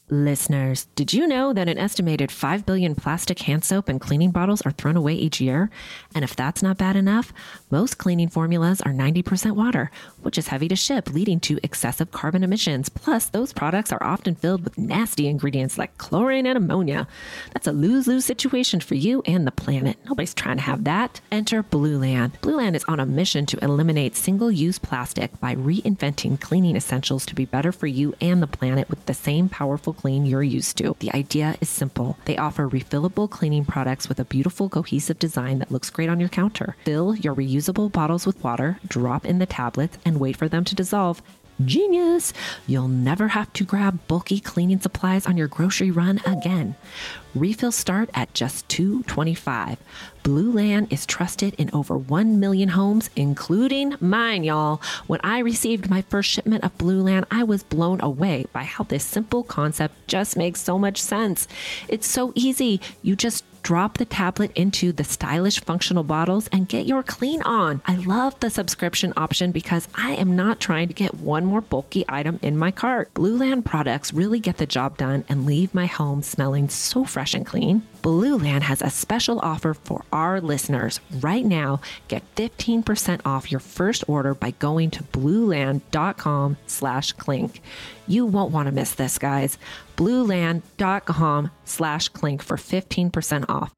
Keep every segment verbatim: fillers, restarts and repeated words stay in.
Listeners, did you know that an estimated five billion plastic hand soap and cleaning bottles are thrown away each year? And if that's not bad enough, most cleaning formulas are ninety percent water, which is heavy to ship, leading to excessive carbon emissions. Plus, those products are often filled with nasty ingredients like chlorine and ammonia. That's a lose-lose situation for you and the planet. Nobody's trying to have that. Enter Blueland. Blueland is on a mission to eliminate single-use plastic by reinventing cleaning essentials to be better for you and the planet with the same powerful clean you're used to. The idea is simple. They offer refillable cleaning products with a beautiful cohesive design that looks great on your counter. Fill your reusable bottles with water, drop in the tablets, and wait for them to dissolve. Genius! You'll never have to grab bulky cleaning supplies on your grocery run again. Refills start at just two dollars and twenty-five cents. Blueland is trusted in over one million homes, including mine, y'all. When I received my first shipment of Blueland, I was blown away by how this simple concept just makes so much sense. It's so easy. You just drop the tablet into the stylish functional bottles and get your clean on. I love the subscription option because I am not trying to get one more bulky item in my cart. Blueland products really get the job done and leave my home smelling so fresh and clean. Blueland has a special offer for our listeners. Right now, get fifteen percent off your first order by going to blueland.com slash clink. You won't want to miss this, guys. blueland.com slash clink for fifteen percent off.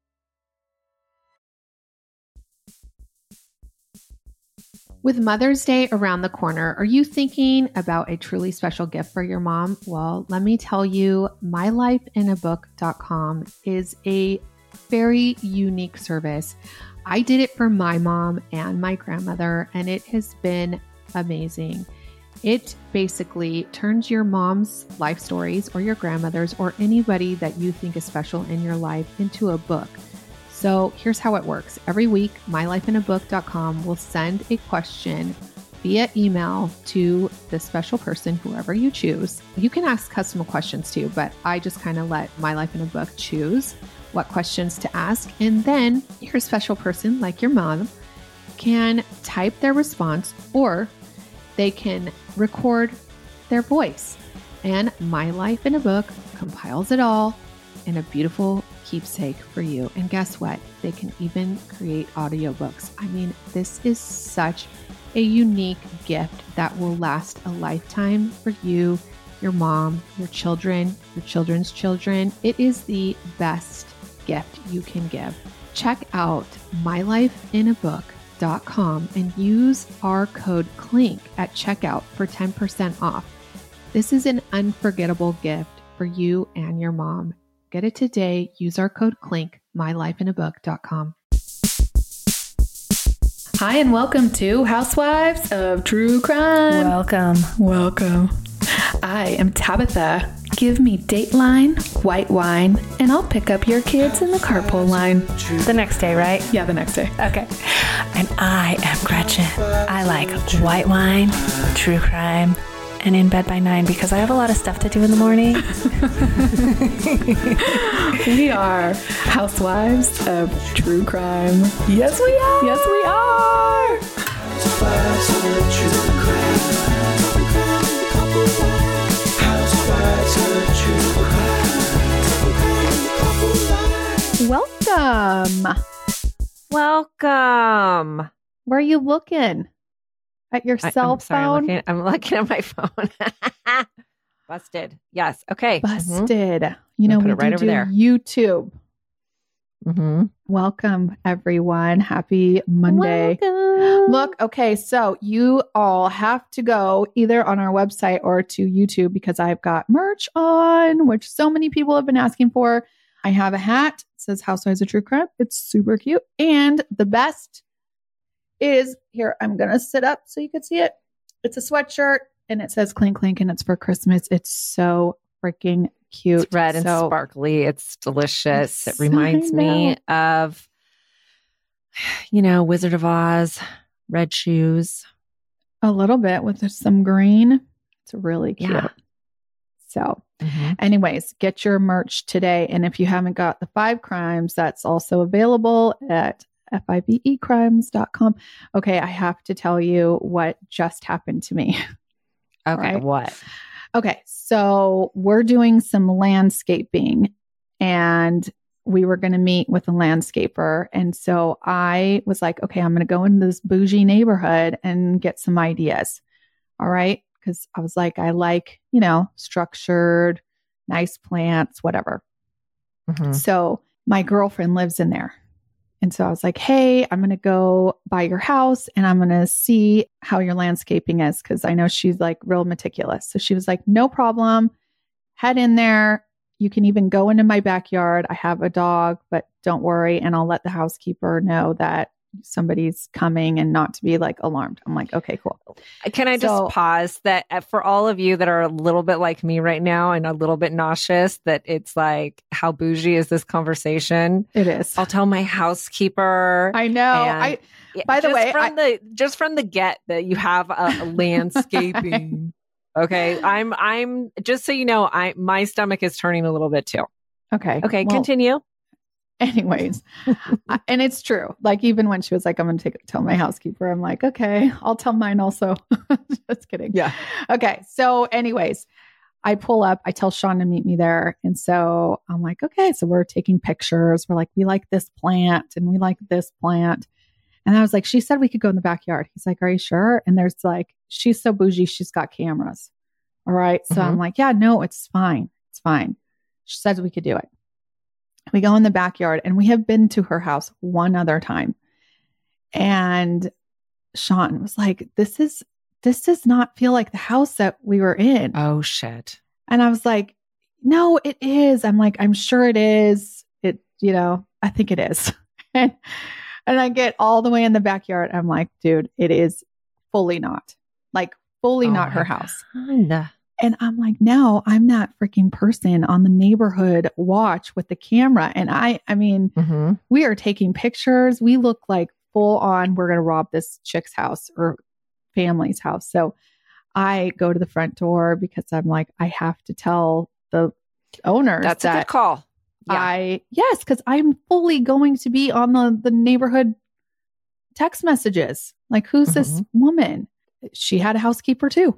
With Mother's Day around the corner, are you thinking about a truly special gift for your mom? Well, let me tell you, my life in a book dot com is a very unique service. I did it for my mom and my grandmother, and it has been amazing. It basically turns your mom's life stories or your grandmother's or anybody that you think is special in your life into a book. So here's how it works. Every week, my life in a book dot com will send a question via email to the special person, whoever you choose. You can ask custom questions too, but I just kind of let My Life in a Book choose what questions to ask. And then your special person, like your mom, can type their response or they can record their voice. And My Life in a Book compiles it all in a beautiful keepsake for you. And guess what? They can even create audiobooks. I mean, this is such a unique gift that will last a lifetime for you, your mom, your children, your children's children. It is the best gift you can give. Check out my life in a book dot com and use our code CLINK at checkout for ten percent off. This is an unforgettable gift for you and your mom. Get it today. Use our code CLINK, my life in a book dot com. Hi, and welcome to Housewives of True Crime. Welcome. Welcome. I am Tabitha. Give me Dateline, white wine, and I'll pick up your kids in the carpool line. The next day, right? Yeah, the next day. Okay. And I am Gretchen. I like white wine, true crime, and in bed by nine because I have a lot of stuff to do in the morning. We are Housewives of True Crime. Yes, we are. Yes, we are. Housewives of True Crime. Welcome. Welcome. Where are you looking? At your I, cell I'm sorry, phone? I'm looking, I'm looking at my phone. Busted. Yes. Okay. Busted. Mm-hmm. You know, put we it right do over do there. YouTube. Mm-hmm. Welcome, everyone. Happy Monday. Welcome. Look, okay, so you all have to go either on our website or to YouTube because I've got merch on, which so many people have been asking for. I have a hat. It says Housewives of True Crime. It's super cute. And the best is here. I'm going to sit up so you can see it. It's a sweatshirt and it says Clink Clink and it's for Christmas. It's so freaking cute. It's red and so, sparkly. It's delicious. It's, it reminds me of, you know, Wizard of Oz, red shoes. A little bit with some green. It's really cute. Yeah. So mm-hmm. anyways, get your merch today. And if you haven't got the five crimes, that's also available at five crimes dot com. Okay, I have to tell you what just happened to me. Okay, right? what? Okay. So we're doing some landscaping and we were going to meet with a landscaper. And so I was like, okay, I'm going to go into this bougie neighborhood and get some ideas. All right. Because I was like, I like, you know, structured, nice plants, whatever. Mm-hmm. So my girlfriend lives in there. And so I was like, hey, I'm going to go by your house and I'm going to see how your landscaping is. Cause I know she's like real meticulous. So she was like, no problem. Head in there. You can even go into my backyard. I have a dog, but don't worry. And I'll let the housekeeper know that somebody's coming and not to be like alarmed. I'm like, okay, cool. Can I just so, pause that for all of you that are a little bit like me right now and a little bit nauseous that it's like, how bougie is this conversation? It is. I'll tell my housekeeper. I know. I, by the way, from I, the, just from the get that you have a, a landscaping. Okay. I'm, I'm just so you know, I, my stomach is turning a little bit too. Okay. Okay. Well, continue. Anyways, and it's true. Like even when she was like, I'm going to take it, tell my housekeeper, I'm like, okay, I'll tell mine also. Just kidding. Yeah. Okay. So anyways, I pull up, I tell Sean to meet me there. And so I'm like, okay, so we're taking pictures. We're like, we like this plant and we like this plant. And I was like, she said we could go in the backyard. He's like, are you sure? And there's like, she's so bougie. She's got cameras. All right. So mm-hmm. I'm like, yeah, no, it's fine. It's fine. She says we could do it. We go in the backyard and we have been to her house one other time. And Sean was like, this is, this does not feel like the house that we were in. Oh, shit. And I was like, no, it is. I'm like, I'm sure it is. It, you know, I think it is. and, and I get all the way in the backyard. I'm like, dude, it is fully not. Like fully oh not her house. God. And I'm like, no, I'm that freaking person on the neighborhood watch with the camera. And I, I mean, mm-hmm. we are taking pictures. We look like full on, we're going to rob this chick's house or family's house. So I go to the front door because I'm like, I have to tell the owners that's that a good call. Yeah. I, yes, because I'm fully going to be on the, the neighborhood text messages. Like, who's mm-hmm. this woman? She had a housekeeper too.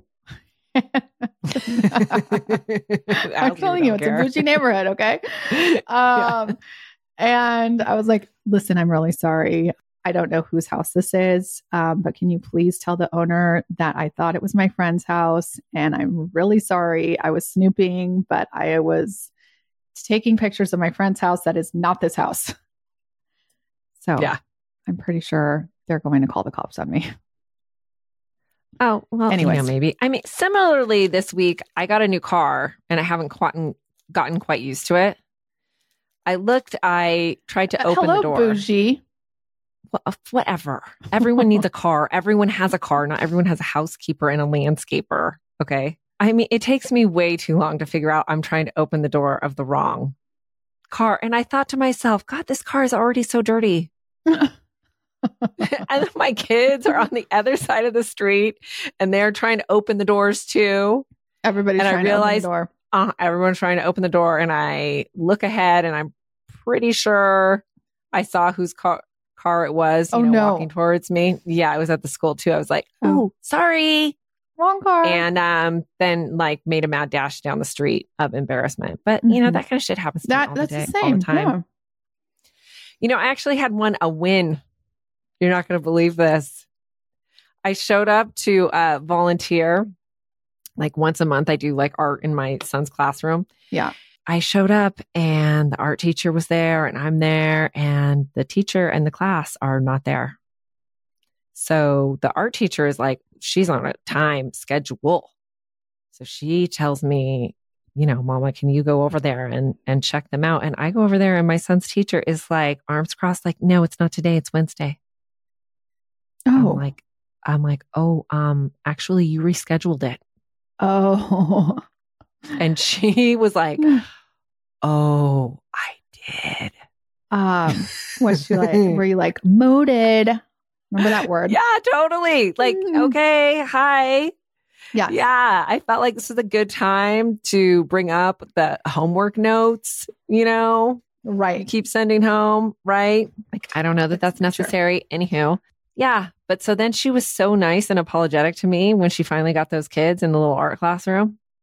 I'm telling you, it's care. a bougie neighborhood. Okay. Um, yeah. And I was like, listen, I'm really sorry. I don't know whose house this is. Um, but can you please tell the owner that I thought it was my friend's house and I'm really sorry. I was snooping, but I was taking pictures of my friend's house. That is not this house. So yeah, I'm pretty sure they're going to call the cops on me. Oh, well, anyways. You know, maybe. I mean, similarly, this week, I got a new car and I haven't quite gotten quite used to it. I looked, I tried to uh, open hello, the door. Bougie. Well, whatever. Everyone needs a car. Everyone has a car. Not everyone has a housekeeper and a landscaper. Okay. I mean, it takes me way too long to figure out I'm trying to open the door of the wrong car. And I thought to myself, God, this car is already so dirty. And my kids are on the other side of the street and they're trying to open the doors too. Everybody's and trying I realized, to open the door. Uh, everyone's trying to open the door. And I look ahead and I'm pretty sure I saw whose car, car it was, you oh, know, no. walking towards me. Yeah, I was at the school too. I was like, oh, sorry. Wrong car. And um, then like made a mad dash down the street of embarrassment. But, mm-hmm. you know, that kind of shit happens to that, me all that's the day, the same. all the time. Yeah. You know, I actually had one, a win. You're not going to believe this. I showed up to uh, volunteer like once a month. I do like art in my son's classroom. Yeah. I showed up and the art teacher was there and I'm there and the teacher and the class are not there. So the art teacher is like, she's on a time schedule. So she tells me, you know, Mama, can you go over there and, and check them out? And I go over there and my son's teacher is like arms crossed, like, no, it's not today. It's Wednesday. Oh, I'm like, I'm like, oh, um, actually you rescheduled it. Oh, and she was like, oh, I did. Um, was she like, were you like moded? Remember that word? Yeah, totally. Like, mm. okay, hi. Yeah. Yeah. I felt like this was a good time to bring up the homework notes, you know, right. You keep sending home, right? Like, I don't know that that's necessary. Sure. Anywho. Yeah. But so then she was so nice and apologetic to me when she finally got those kids in the little art classroom.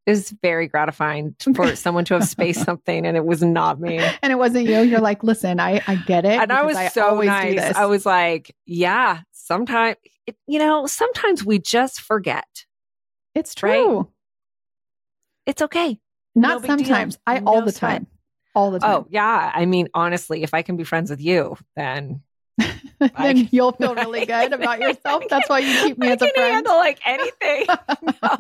It was very gratifying for someone to have spaced something and it was not me. And it wasn't you. You're like, listen, I, I get it. And I was I so nice. I was like, yeah, sometimes, it, you know, sometimes we just forget. It's true. Right? It's okay. Not no sometimes. I no all the sweat. time. All the time. Oh, yeah. I mean, honestly, if I can be friends with you, then... then I, you'll feel really good about yourself. That's why you keep me I as a can friend. handle like anything. No.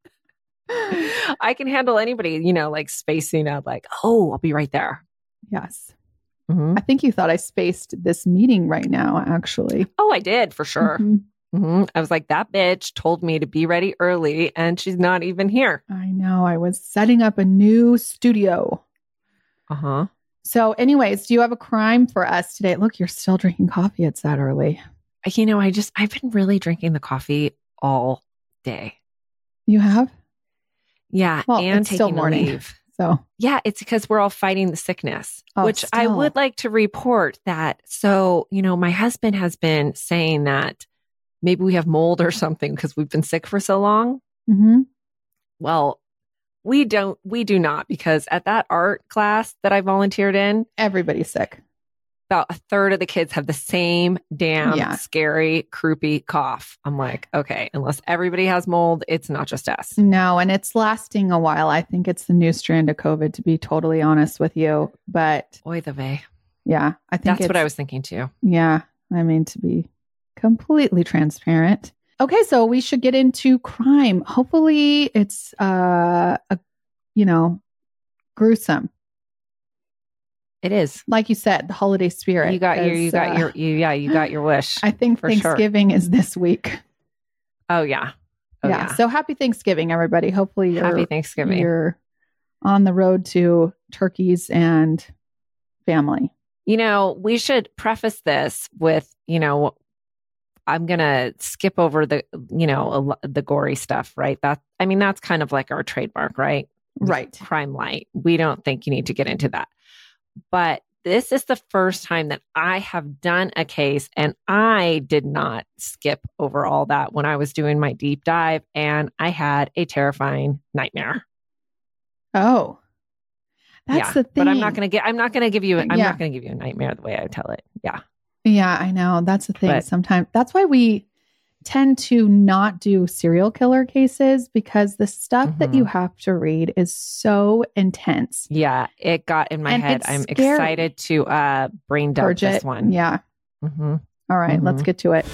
I can handle anybody, you know, like spacing out like, oh, I'll be right there. Yes. Mm-hmm. I think you thought I spaced this meeting right now, actually. Oh, I did for sure. Mm-hmm. Mm-hmm. I was like, that bitch told me to be ready early and she's not even here. I know. I was setting up a new studio. Uh-huh. So anyways, do you have a crime for us today? Look, you're still drinking coffee. It's that early. You know, I just, I've been really drinking the coffee all day. You have? Yeah. Well, and it's taking still morning. leave. So yeah, it's because we're all fighting the sickness, oh, which still. I would like to report that. So, you know, my husband has been saying that maybe we have mold or something because we've been sick for so long. Mm-hmm. Well, we don't, we do not, because at that art class that I volunteered in, everybody's sick. About a third of the kids have the same damn yeah. scary, croupy cough. I'm like, okay, unless everybody has mold, it's not just us. No, and it's lasting a while. I think it's the new strand of COVID, to be totally honest with you. But oy the vey. Yeah, I think that's what I was thinking too. Yeah, I mean, to be completely transparent. Okay, so we should get into crime. Hopefully, it's uh, a, you know, gruesome. It is. Like you said, the holiday spirit. You got your, you got uh, your, you, yeah, you got your wish. I think Thanksgiving sure. is this week. Oh yeah. Oh, yeah. yeah. So happy Thanksgiving, everybody. Hopefully you're, happy Thanksgiving. You're on the road to turkeys and family. You know, we should preface this with, you know, I'm going to skip over the, you know, the gory stuff, right? That, I mean, that's kind of like our trademark, right? Right. Crime light. We don't think you need to get into that. But this is the first time that I have done a case and I did not skip over all that when I was doing my deep dive, and I had a terrifying nightmare. Oh, that's yeah, the thing. But I'm not going to get, I'm not going to give you, I'm yeah. not going to give you a nightmare the way I tell it. Yeah. Yeah, I know. That's the thing. But, Sometimes that's why we tend to not do serial killer cases, because the stuff mm-hmm. that you have to read is so intense. Yeah, it got in my and head. I'm scary. excited to uh, brain dump Purge this it. one. Yeah. Mm-hmm. All right, mm-hmm. let's get to it.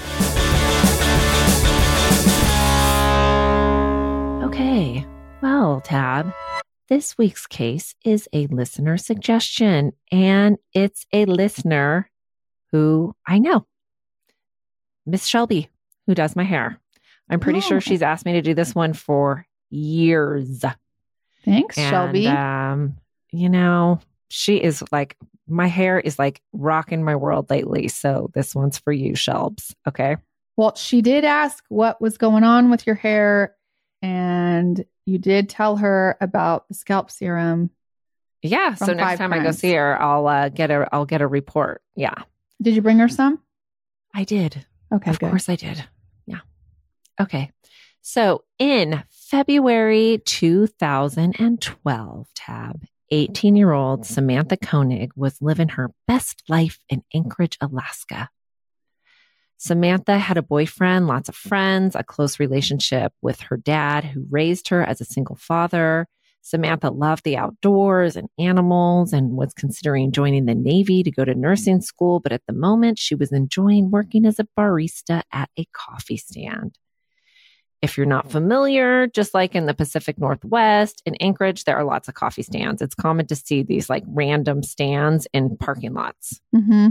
Okay. Well, Tab, this week's case is a listener suggestion, and it's a listener who I know, Miss Shelby, who does my hair. I'm pretty oh. sure she's asked me to do this one for years. Thanks, and, Shelby. Um, you know, she is like, my hair is like rocking my world lately. So this one's for you, Shelbs. Okay. Well, she did ask what was going on with your hair, and you did tell her about the scalp serum. Yeah. So next time friends. I go see her, I'll uh, get a, I'll get a report. Yeah. Did you bring her some? I did. Okay. Of good. course I did. Yeah. Okay. So in February two thousand twelve, Tab, eighteen-year-old Samantha Koenig was living her best life in Anchorage, Alaska. Samantha had a boyfriend, lots of friends, a close relationship with her dad, who raised her as a single father. Samantha loved the outdoors and animals and was considering joining the Navy to go to nursing school, but at the moment she was enjoying working as a barista at a coffee stand. If you're not familiar, just like in the Pacific Northwest, in Anchorage, there are lots of coffee stands. It's common to see these like random stands in parking lots. Mm-hmm.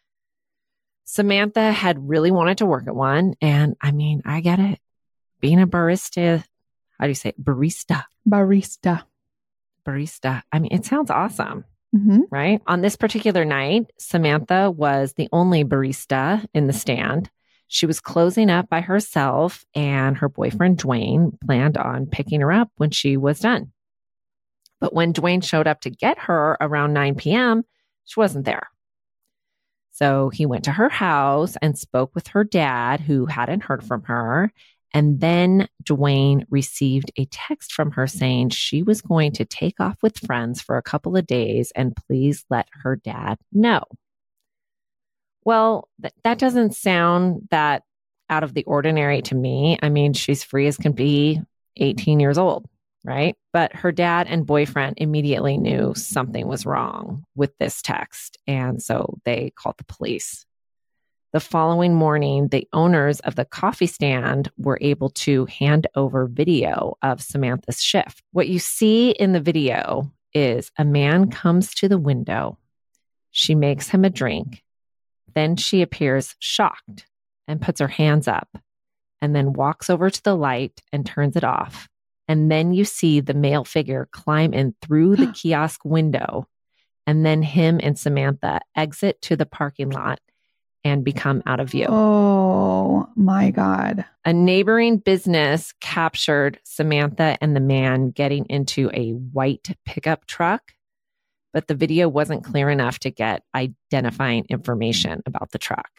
Samantha had really wanted to work at one. And I mean, I get it. Being a barista, how do you say it? Barista. Barista. Barista. I mean, it sounds awesome, mm-hmm. right? On this particular night, Samantha was the only barista in the stand. She was closing up by herself, and her boyfriend, Dwayne, planned on picking her up when she was done. But when Dwayne showed up to get her around nine p.m., she wasn't there. So he went to her house and spoke with her dad, who hadn't heard from her. And then Dwayne received a text from her saying she was going to take off with friends for a couple of days and please let her dad know. Well, th- that doesn't sound that out of the ordinary to me. I mean, she's free as can be, eighteen years old, right? But her dad and boyfriend immediately knew something was wrong with this text. And so they called the police. The following morning, the owners of the coffee stand were able to hand over video of Samantha's shift. What you see in the video is a man comes to the window. She makes him a drink. Then she appears shocked and puts her hands up and then walks over to the light and turns it off. And then you see the male figure climb in through the kiosk window, and then him and Samantha exit to the parking lot and become out of view. Oh my God. A neighboring business captured Samantha and the man getting into a white pickup truck, but the video wasn't clear enough to get identifying information about the truck.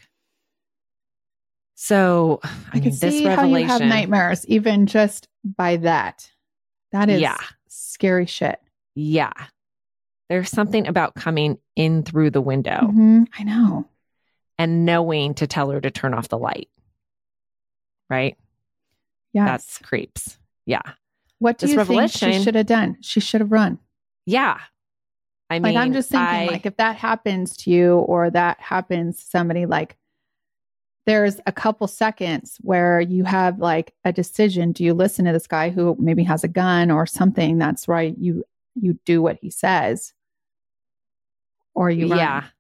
So, I, I mean, can this see revelation, how you have nightmares, even just by that. That is yeah. scary shit. Yeah. There's something about coming in through the window Mm-hmm. I know. and knowing to tell her to turn off the light. Right? Yes. That's creeps. Yeah. What do this you think revelation, she should have done? She should have run. Yeah. I mean, like, I'm just thinking, I, like, if that happens to you or that happens to somebody, like, there's a couple seconds where you have like a decision. Do you listen to this guy who maybe has a gun or something? That's right. You, you do what he says, or you run. Yeah.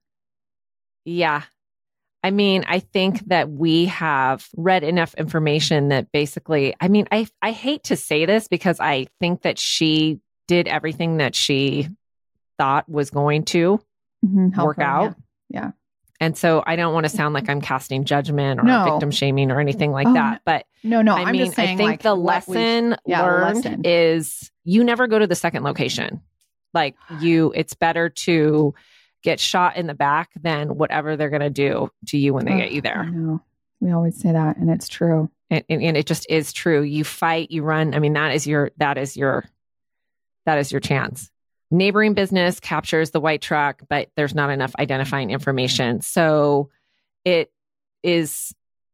Yeah. I mean, I think that we have read enough information that basically, I mean, I, I hate to say this because I think that she did everything that she thought was going to mm-hmm. work her, out. Yeah. yeah. And so I don't want to sound like I'm casting judgment or No. victim shaming or anything like Oh, that. But no, no, I I'm mean, just saying, I think like, the what we- lesson yeah, learned lesson. is you never go to the second location. Like you, it's better to get shot in the back than whatever they're going to do to you when they Oh, get you I there. know. We always say that, and it's true. And, and, and it just is true. You fight, you run. I mean, that is your, that is your, that is your chance. Neighboring business captures the white truck, but there's not enough identifying information. So it is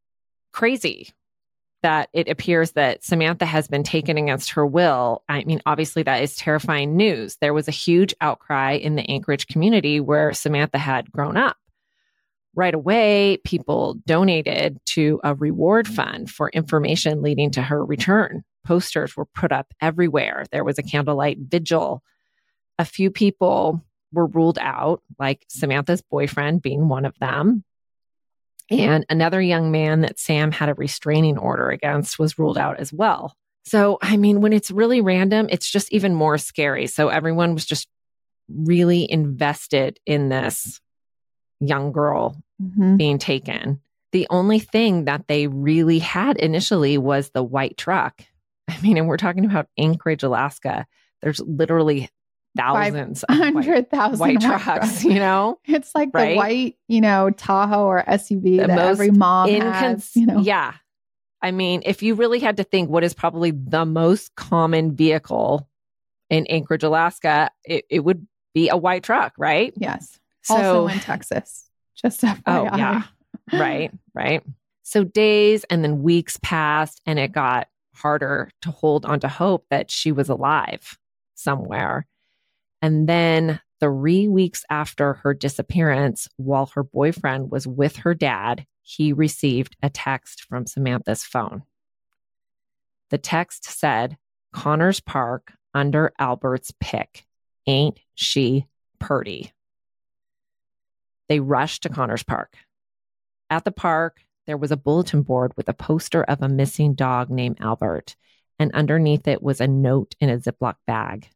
crazy that it appears that Samantha has been taken against her will. I mean, obviously that is terrifying news. There was a huge outcry in the Anchorage community where Samantha had grown up. Right away, people donated to a reward fund for information leading to her return. Posters were put up everywhere. There was a candlelight vigil. A few people were ruled out, like Samantha's boyfriend being one of them. And another young man that Sam had a restraining order against was ruled out as well. So, I mean, when it's really random, it's just even more scary. So everyone was just really invested in this young girl Mm-hmm. being taken. The only thing that they really had initially was the white truck. I mean, and we're talking about Anchorage, Alaska. There's literally thousands of white, Hundred thousand white trucks, you know? It's like right? the white, you know, Tahoe or S U V The that most every mom incons- has, you know? Yeah. I mean, if you really had to think what is probably the most common vehicle in Anchorage, Alaska, it, it would be a white truck, right? Yes. So, also in Texas. Just F Y I. oh, yeah. Right, right. So days and then weeks passed, and it got harder to hold on to hope that she was alive somewhere. And then three weeks after her disappearance, while her boyfriend was with her dad, he received a text from Samantha's phone. The text said, Connors Park under Albert's pick. Ain't she purty? They rushed to Connors Park. At the park, there was a bulletin board with a poster of a missing dog named Albert, and underneath it was a note in a Ziploc bag.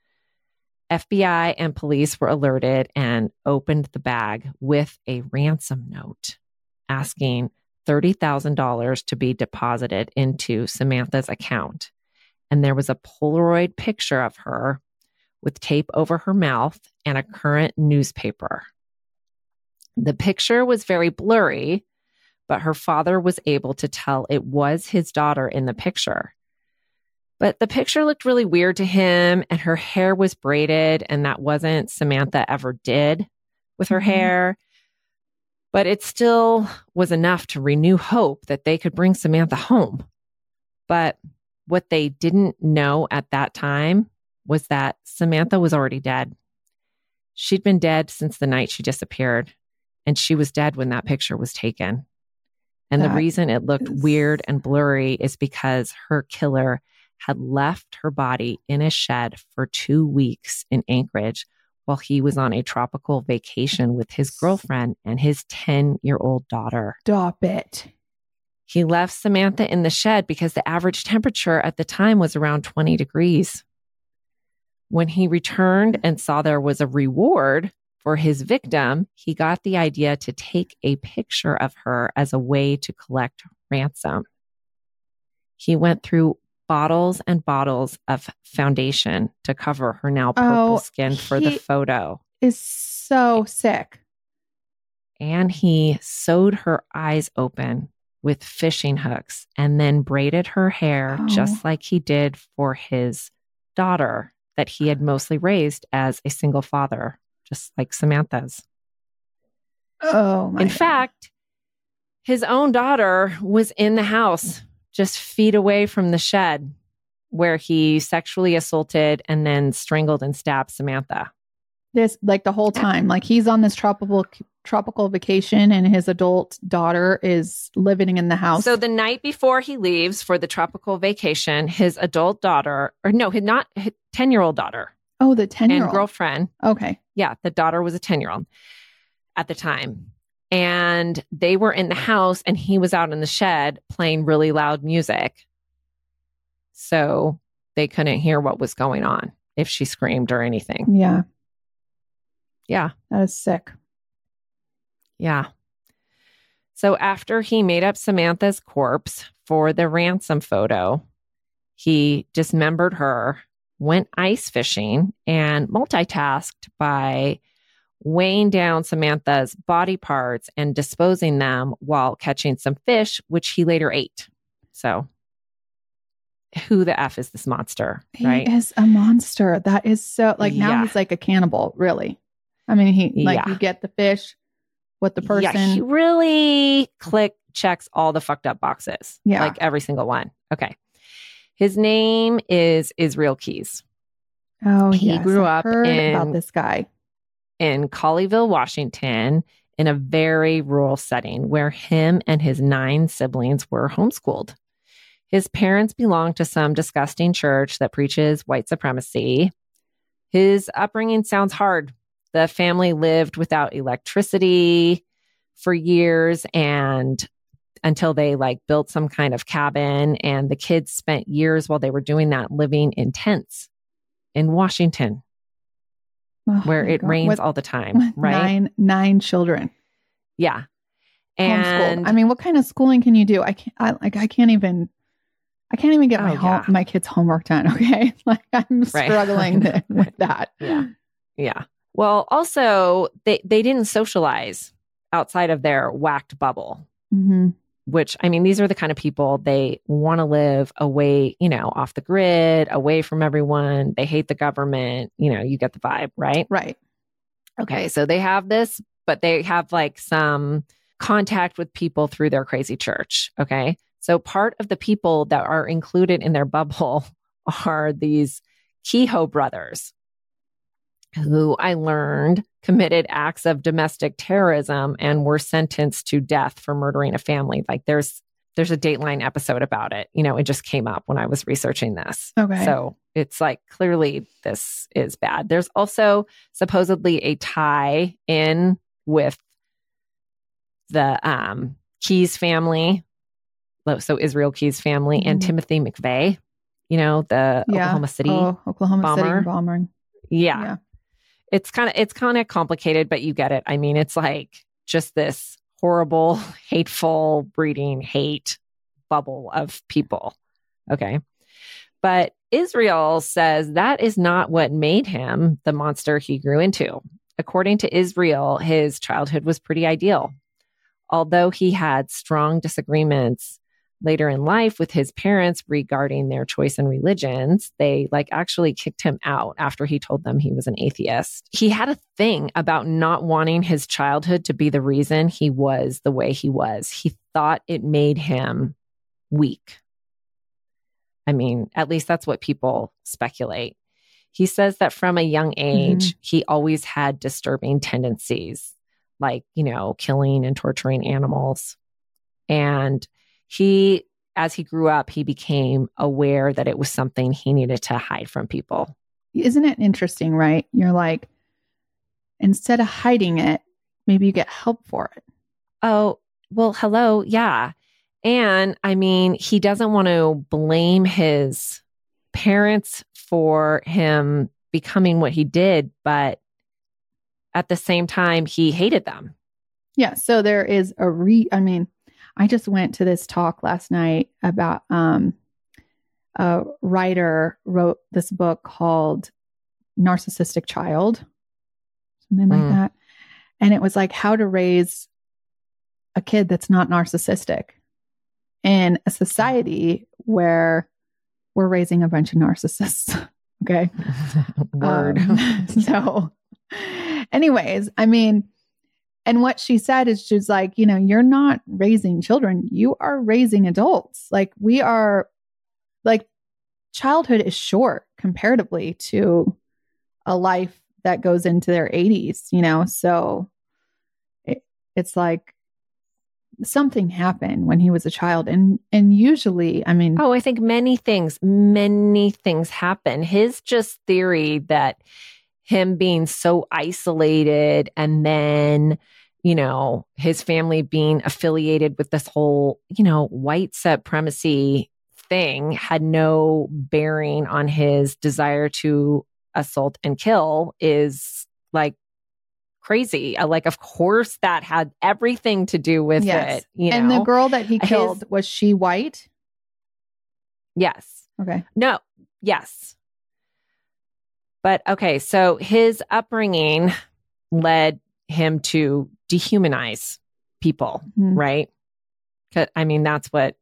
F B I and police were alerted and opened the bag with a ransom note asking thirty thousand dollars to be deposited into Samantha's account. And there was a Polaroid picture of her with tape over her mouth and a current newspaper. The picture was very blurry, but her father was able to tell it was his daughter in the picture. But the picture looked really weird to him, and her hair was braided, and that wasn't Samantha ever did with her mm-hmm. hair. But it still was enough to renew hope that they could bring Samantha home. But what they didn't know at that time was that Samantha was already dead. She'd been dead since the night she disappeared, and she was dead when that picture was taken. And that the reason it looked is... weird and blurry is because her killer had left her body in a shed for two weeks in Anchorage while he was on a tropical vacation with his girlfriend and his ten-year-old daughter. Stop it. He left Samantha in the shed because the average temperature at the time was around twenty degrees. When he returned and saw there was a reward for his victim, he got the idea to take a picture of her as a way to collect ransom. He went through bottles and bottles of foundation to cover her now purple oh, skin for the photo. Is so sick. And he sewed her eyes open with fishing hooks and then braided her hair oh. just like he did for his daughter that he had mostly raised as a single father, just like Samantha's. Oh, my In God. fact, his own daughter was in the house just feet away from the shed where he sexually assaulted and then strangled and stabbed Samantha. This, like the whole time, like he's on this tropical tropical vacation and his adult daughter is living in the house. So the night before he leaves for the tropical vacation, his adult daughter, or no, his not his ten-year-old daughter. Oh, the ten-year-old. And girlfriend. Okay. Yeah, the daughter was a ten-year-old at the time. And they were in the house and he was out in the shed playing really loud music. So they couldn't hear what was going on if she screamed or anything. Yeah. Yeah. That is sick. Yeah. So after he made up Samantha's corpse for the ransom photo, he dismembered her, went ice fishing, and multitasked by weighing down Samantha's body parts and disposing them while catching some fish, which he later ate. So who the F is this monster, right? He is a monster. That is so, like, now yeah. he's like a cannibal, really. I mean, he, like, yeah. you get the fish with the person. Yeah, he really click checks all the fucked up boxes. Yeah. Like every single one. Okay. His name is Israel Keyes. Oh, he yes. grew I up heard in, about this guy. in Colleyville, Washington, in a very rural setting where him and his nine siblings were homeschooled. His parents belonged to some disgusting church that preaches white supremacy. His upbringing sounds hard. The family lived without electricity for years and until they like built some kind of cabin, and the kids spent years while they were doing that living in tents in Washington, oh, where it God. rains with, all the time, right? Nine, nine children. Yeah. And homeschooled. I mean, what kind of schooling can you do? I can't, I, like, I can't even, I can't even get my oh, home, yeah. my kids' homework done. Okay. Like, I'm struggling right. with that. Yeah. Yeah. Well, also they, they didn't socialize outside of their whacked bubble, mm-hmm. which, I mean, these are the kind of people they want to live away, you know, off the grid, away from everyone. They hate the government. You know, you get the vibe, right? Right. Okay. So they have this, but they have like some contact with people through their crazy church. Okay. So part of the people that are included in their bubble are these Kehoe brothers, who I learned committed acts of domestic terrorism and were sentenced to death for murdering a family. Like there's there's a Dateline episode about it. You know, it just came up when I was researching this. Okay. So it's like, clearly this is bad. There's also supposedly a tie in with the um, Keyes family. So Israel Keyes family mm-hmm. and Timothy McVeigh, you know, the yeah. Oklahoma City oh, Oklahoma bomber. City bomber. Yeah. yeah. It's kind of, it's kind of complicated, but you get it. I mean, it's like just this horrible, hateful, breeding hate bubble of people. Okay. But Israel says that is not what made him the monster he grew into. According to Israel, his childhood was pretty ideal. although he had strong disagreements later in life with his parents regarding their choice in religions, they like actually kicked him out after he told them he was an atheist. He had a thing about not wanting his childhood to be the reason he was the way he was. He thought it made him weak. I mean, at least that's what people speculate. He says that from a young age, mm-hmm. he always had disturbing tendencies, like, you know, killing and torturing animals. And he, as he grew up, he became aware that it was something he needed to hide from people. Isn't it interesting, right? You're like, instead of hiding it, maybe you get help for it. Oh, well, hello. Yeah. And I mean, he doesn't want to blame his parents for him becoming what he did, but at the same time, he hated them. Yeah. So there is a re, I mean, I just went to this talk last night about um, a writer wrote this book called Narcissistic Child, something like mm. that. And it was like how to raise a kid that's not narcissistic in a society where we're raising a bunch of narcissists. Okay. Word. Um, so anyways, I mean, and what she said is she's like, you know, you're not raising children. You are raising adults. Like we are like childhood is short comparatively to a life that goes into their eighties, you know? So it, it's like something happened when he was a child. And, and usually, I mean, oh, I think many things, many things happen. His just theory that him being so isolated and then, you know, his family being affiliated with this whole, you know, white supremacy thing had no bearing on his desire to assault and kill is like crazy. Like, of course, that had everything to do with yes. it. You and know? the girl that he killed, his, was she white? Yes. Okay. No. Yes. But okay, so his upbringing led him to dehumanize people, mm-hmm. right? I mean, that's what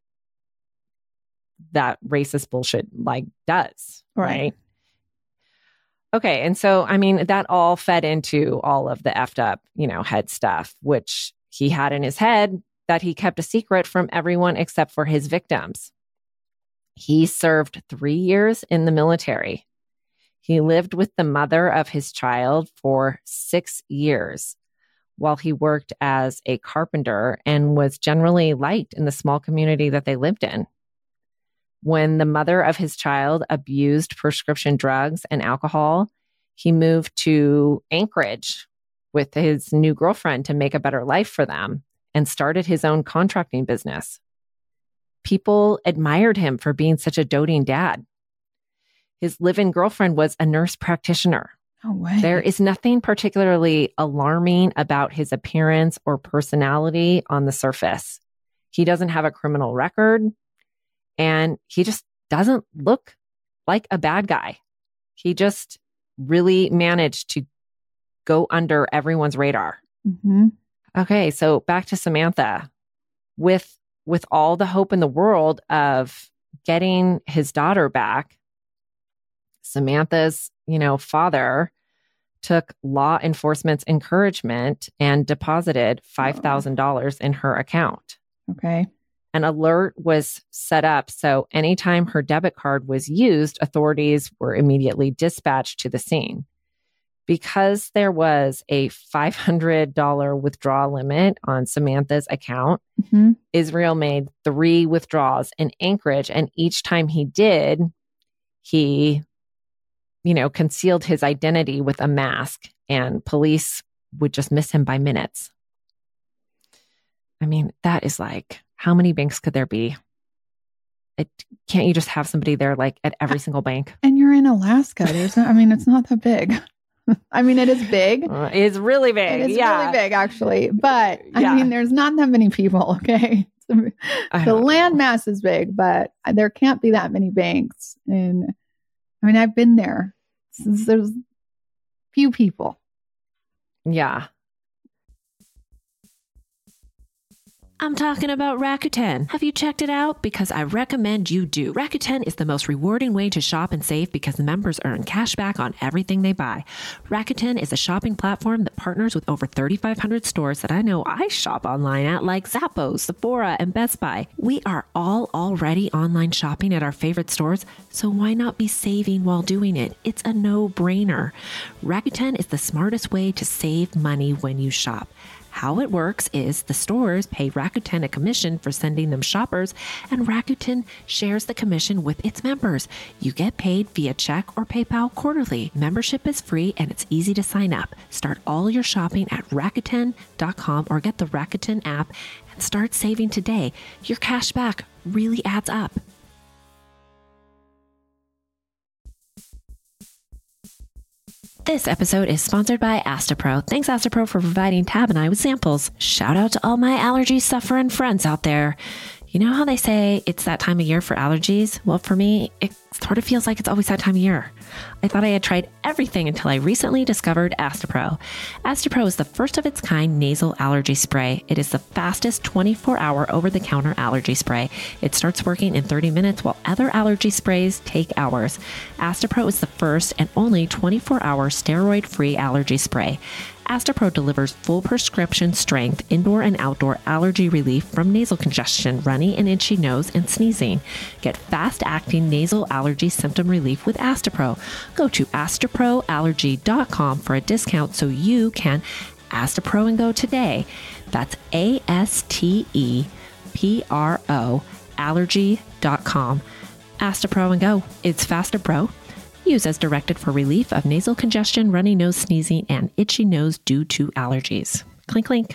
that racist bullshit like does, right. right? Okay, and so, I mean, that all fed into all of the effed up, you know, head stuff, which he had in his head that he kept a secret from everyone except for his victims. He served three years in the military. He lived with the mother of his child for six years while he worked as a carpenter and was generally liked in the small community that they lived in. When the mother of his child abused prescription drugs and alcohol, he moved to Anchorage with his new girlfriend to make a better life for them and started his own contracting business. People admired him for being such a doting dad. His live-in girlfriend was a nurse practitioner. No way. There is nothing particularly alarming about his appearance or personality on the surface. He doesn't have a criminal record, and he just doesn't look like a bad guy. He just really managed to go under everyone's radar. Mm-hmm. Okay, so back to Samantha. With, with all the hope in the world of getting his daughter back, Samantha's, you know, father took law enforcement's encouragement and deposited five thousand dollars in her account. Okay. An alert was set up, so anytime her debit card was used, authorities were immediately dispatched to the scene. Because there was a five hundred dollars withdrawal limit on Samantha's account, mm-hmm. Israel made three withdrawals in Anchorage, and each time he did, he, you know, concealed his identity with a mask, and police would just miss him by minutes. I mean, that is like, how many banks could there be? It, can't you just have somebody there like at every single bank? And you're in Alaska. There's not, I mean, it's not that big. I mean, it is big. Uh, it's really big. It is yeah. really big, actually. But yeah. I mean, there's not that many people, okay? The, the land mass is big, but there can't be that many banks. And I mean, I've been there. There's few people. Yeah. I'm talking about Rakuten. Have you checked it out? Because I recommend you do. Rakuten is the most rewarding way to shop and save because members earn cash back on everything they buy. Rakuten is a shopping platform that partners with over thirty-five hundred stores that I know I shop online at, like Zappos, Sephora, and Best Buy. We are all already online shopping at our favorite stores, so why not be saving while doing it? It's a no-brainer. Rakuten is the smartest way to save money when you shop. How it works is the stores pay Rakuten a commission for sending them shoppers, and Rakuten shares the commission with its members. You get paid via check or PayPal quarterly. Membership is free and it's easy to sign up. Start all your shopping at Rakuten dot com or get the Rakuten app and start saving today. Your cash back really adds up. This episode is sponsored by Astepro. Thanks, Astepro, for providing Tab and I with samples. Shout out to all my allergy suffering friends out there. You know how they say it's that time of year for allergies? Well, for me, it sort of feels like it's always that time of year. I thought I had tried everything until I recently discovered Astepro. Astepro is the first of its kind nasal allergy spray. It is the fastest twenty-four hour over-the-counter allergy spray. It starts working in thirty minutes while other allergy sprays take hours. Astepro is the first and only twenty-four hour steroid-free allergy spray. Astepro delivers full prescription strength indoor and outdoor allergy relief from nasal congestion, runny and itchy nose, and sneezing. Get fast-acting nasal allergy symptom relief with Astepro. Go to astepro allergy dot com for a discount so you can Astepro and go today. That's A S T E P R O allergy dot com. Astepro and go. It's Fastepro. Use as directed for relief of nasal congestion, runny nose, sneezing, and itchy nose due to allergies. Clink, clink.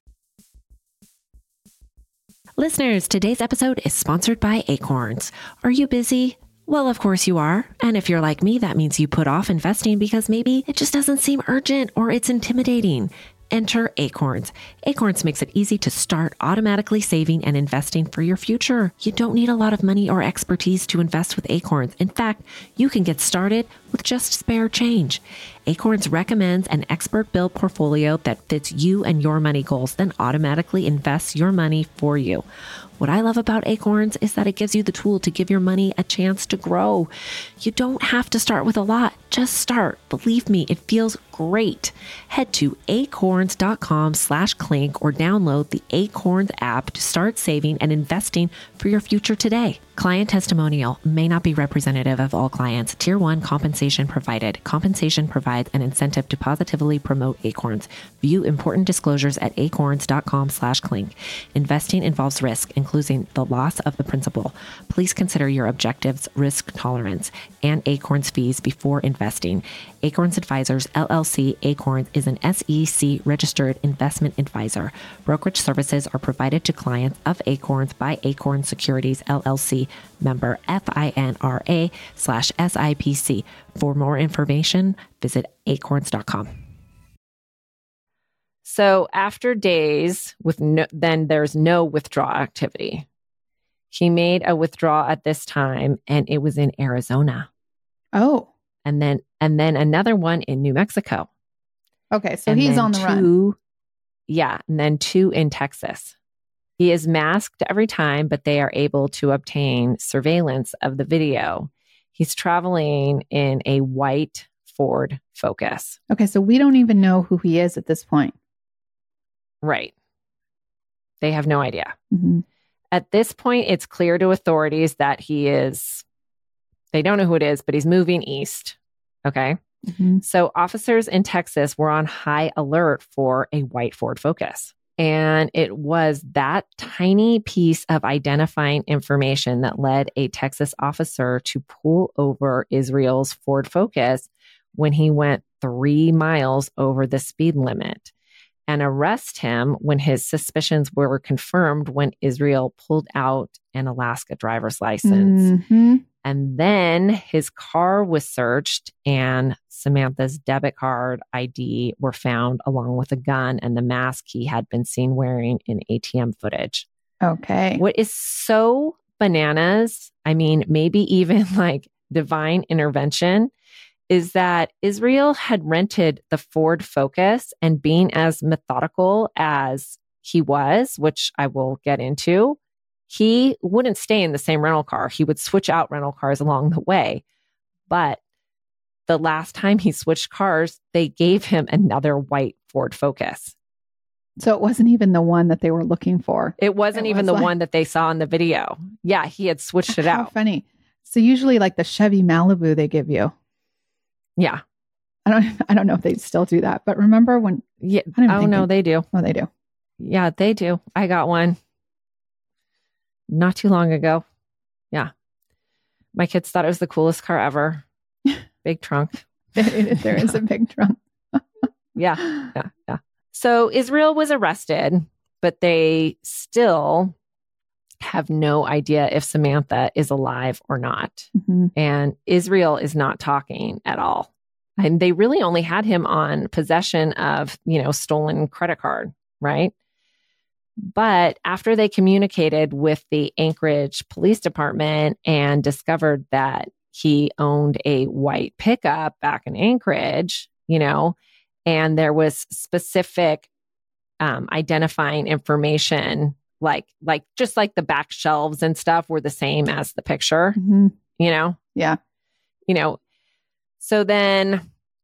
Listeners, today's episode is sponsored by Acorns. Are you busy? Well, of course you are. And if you're like me, that means you put off investing because maybe it just doesn't seem urgent or it's intimidating. Enter Acorns. Acorns makes it easy to start automatically saving and investing for your future. You don't need a lot of money or expertise to invest with Acorns. In fact, you can get started with just spare change. Acorns recommends an expert-built portfolio that fits you and your money goals, then automatically invests your money for you. What I love about Acorns is that it gives you the tool to give your money a chance to grow. You don't have to start with a lot. Just start. Believe me, it feels great. Head to acorns.com slash clink or download the Acorns app to start saving and investing for your future today. Client testimonial may not be representative of all clients. Tier one compensation provided. Compensation provides an incentive to positively promote Acorns. View important disclosures at acorns.com slash clink. Investing involves risk, including the loss of the principal. Please consider your objectives, risk tolerance, and Acorns fees before investing. Acorns Advisors, L L C. Acorns is an S E C registered investment advisor. Brokerage services are provided to clients of Acorns by Acorns Securities, L L C, member FINRA slash SIPC. For more information, visit acorns dot com. So after days with no, then there's no withdrawal activity. He made a withdrawal at this time and it was in Arizona. Oh. And then and then another one in New Mexico. Okay, so and he's on the two, run. Yeah, and then two in Texas. He is masked every time, but they are able to obtain surveillance of the video. He's traveling in a white Ford Focus. Okay, so we don't even know who he is at this point. Right. They have no idea. Mm-hmm. At this point, it's clear to authorities that he is, they don't know who it is, but he's moving east. Okay. Mm-hmm. So officers in Texas were on high alert for a white Ford Focus. And it was that tiny piece of identifying information that led a Texas officer to pull over Israel's Ford Focus when he went three miles over the speed limit and arrest him when his suspicions were confirmed when Israel pulled out an Alaska driver's license. Mm-hmm. And then his car was searched and Samantha's debit card I D were found along with a gun and the mask he had been seen wearing in A T M footage. Okay. What is so bananas, I mean, maybe even like divine intervention, is that Israel had rented the Ford Focus and being as methodical as he was, which I will get into, he wouldn't stay in the same rental car. He would switch out rental cars along the way. But the last time he switched cars, they gave him another white Ford Focus. So it wasn't even the one that they were looking for. It wasn't it even was the like... one that they saw in the video. Yeah, he had switched it How out. Funny. So usually like the Chevy Malibu they give you. Yeah. I don't I don't know if they still do that, but remember when Yeah. I don't Oh no, they... they do. Oh, they do. Yeah, they do. I got one not too long ago. Yeah. My kids thought it was the coolest car ever. Big trunk. There is a big trunk. Yeah. Yeah. Yeah. So Israel was arrested, but they still have no idea if Samantha is alive or not. Mm-hmm. And Israel is not talking at all. And they really only had him on possession of, you know, stolen credit card, right? But after they communicated with the Anchorage Police Department and discovered that he owned a white pickup back in Anchorage, you know, and there was specific um, identifying information, like, like just like the back shelves and stuff were the same as the picture, mm-hmm. you know? Yeah. You know, so then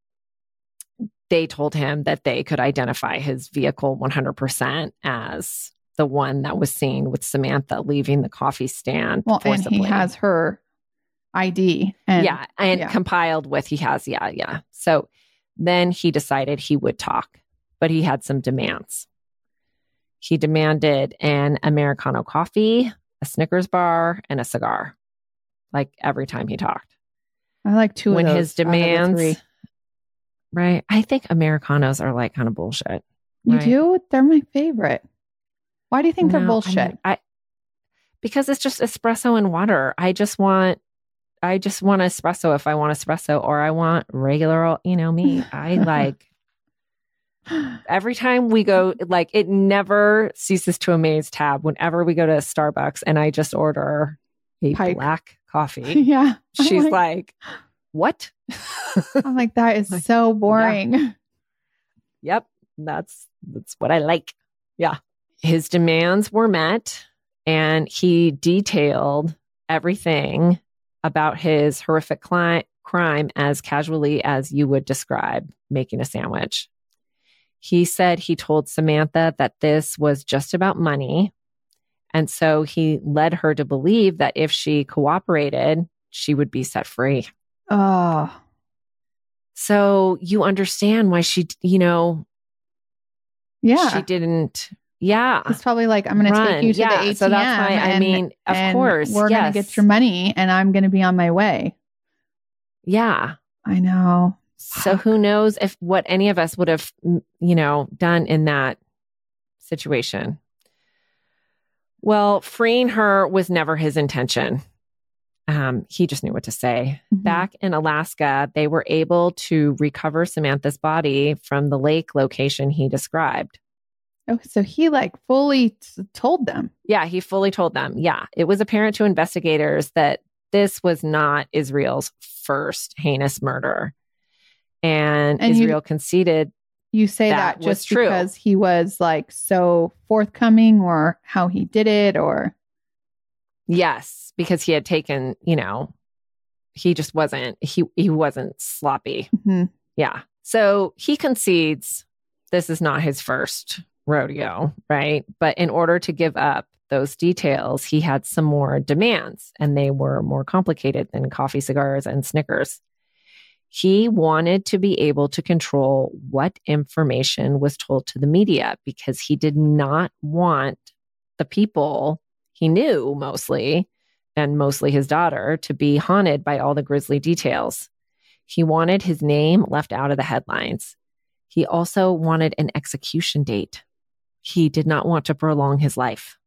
they told him that they could identify his vehicle one hundred percent as the one that was seen with Samantha leaving the coffee stand. Well, forcibly. And he has her I D. And, yeah. And yeah. compiled with, he has, yeah, yeah. So then he decided he would talk, but he had some demands. He demanded an Americano coffee, a Snickers bar, and a cigar, like every time he talked. I like two when of those his demands, three. Right? I think Americanos are like kind of bullshit. You right? do? They're my favorite. Why do you think no, they're bullshit? I, mean, I because it's just espresso and water. I just want, I just want espresso if I want espresso, or I want regular, you know me. I like every time we go, like it never ceases to amaze Tab whenever we go to Starbucks and I just order a Pike. black coffee. Yeah. She's like, like, what? I'm like, that is so boring. Yeah. Yep. That's, that's what I like. Yeah. His demands were met and he detailed everything about his horrific cli- crime as casually as you would describe making a sandwich. He said he told Samantha that this was just about money. And so he led her to believe that if she cooperated, she would be set free. Oh. So you understand why she, you know, yeah, she didn't. Yeah. It's probably like, I'm going to take you to yeah, the A T M. So that's why, and, I mean, of and course. We're yes. going to get your money and I'm going to be on my way. Yeah. I know. So who knows if what any of us would have, you know, done in that situation. Well, freeing her was never his intention. Um, he just knew what to say. Mm-hmm. Back in Alaska, they were able to recover Samantha's body from the lake location he described. Oh, so he like fully t- told them. Yeah, he fully told them. Yeah, it was apparent to investigators that this was not Israel's first heinous murder. And, and Israel you, conceded. You say that, that just because he was like so forthcoming, or how he did it, or? Yes, because he had taken, you know, he just wasn't, he, he wasn't sloppy. Mm-hmm. Yeah. So he concedes this is not his first rodeo, right? But in order to give up those details, he had some more demands, and they were more complicated than coffee, cigars, and Snickers. He wanted to be able to control what information was told to the media, because he did not want the people he knew mostly, and mostly his daughter, to be haunted by all the grisly details. He wanted his name left out of the headlines. He also wanted an execution date. He did not want to prolong his life.